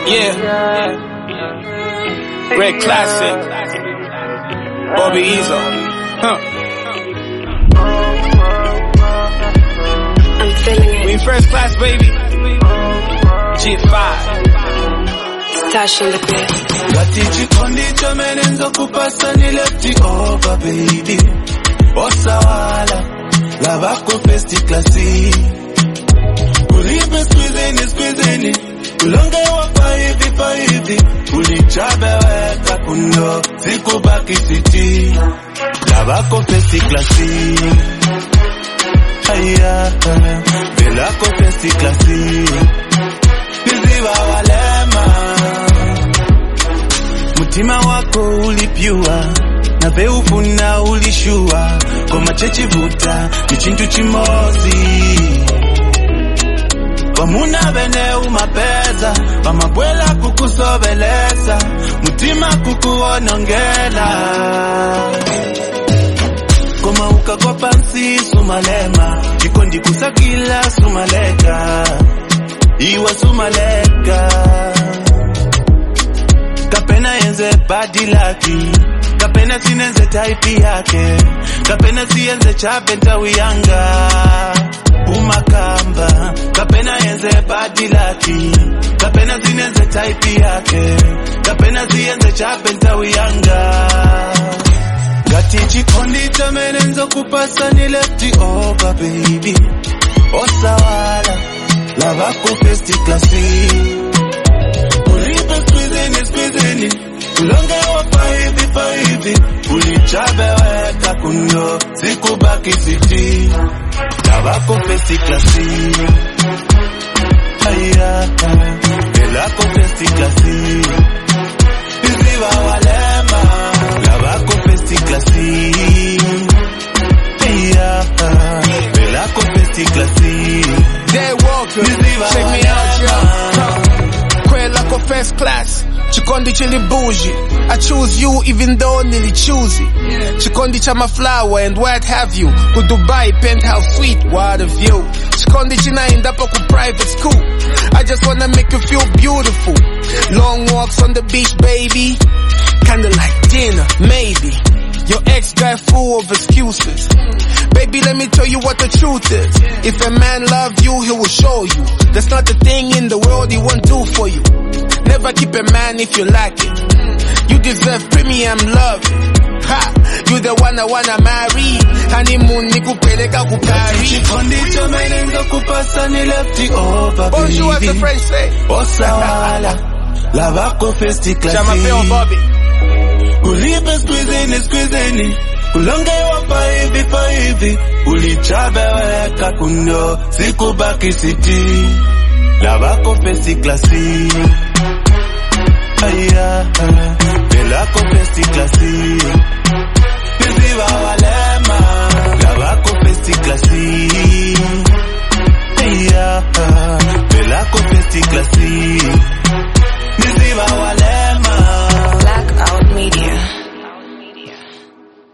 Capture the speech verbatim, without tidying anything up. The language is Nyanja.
Yeah. Red Classic. Bobby Ezo. Huh. I'm feeling it. We in first class, baby. G five. Stash in the bed. Gatichi kondicho menenzo kupasa ni lefty over, baby. Osawala, lavako festi klasi. Ulipe squeezeni, squeezeni. Ulonge wapa hivi pa hivi. Ulichabe weka kundo. Siku baki city. Lavako festi klasi. Aya, velako festi klasi. Niziwa walema. Mutima wako ulipiwa na beufuna ulishua kwa machechi vuta ni chintu chimozi wamuna bene umapeza wamabwela kukusobeleza mutima kukuonongela koma ukakopa nsi sumalema chikondi kusakila sumaleka iwa sumaleka kapena yenze badi laki kapena sinenze type yake kapena siyenze chapenta wiyanga umakamba kapena yenze badi laki kapena sinenze type yake kapena siyenze chapenta wiyanga gati chikondi chamenenzo kupasa ni lefty over, baby. Osawala lavako festi klasi. Ulipe squeezeni, squeezeni. Ulonge wapa hivi pa hivi. Ulichabe weka kundo. Siku baki city. Lavako festi klasi. Aya, velako festi klasi. Iziva walema. Lavako festi klasi. Aya, velako festi klasi. Day Walker, check me out, yo. Kwela ko first class. Chikondi chili bougie. I choose you even though nili choose it. Chikondi chama flower and what have you. Ku Dubai penthouse suite, what a view. Chikondi china indapo ku private school. I just wanna make you feel beautiful. Long walks on the beach, baby. Candlelight dinner, maybe. Your ex-guy full of excuses. Baby, let me tell you what the truth is. If a man love you, he will show you. There's not a thing in the world he won't do for you. Never keep a man if you like it. You deserve premium love. Ha! You the one I wanna marry. Honeymoon ni kupeleka ku Paris. Chikondi chamenenzo kupasa ni lefty over, baby. Bonjour, as the French say. Osawala, lavako festi klasi. Chama feo Bobby. Ulipe squeezeni, squeezeni. Ulonge wapa hivi pa hivi. Ulichabe weka kundo. Siku baki city. Lavako festi klasi. Aya, velako festi klasi. Niziva walema. Lavako festi klasi. Aya, velako festi klasi.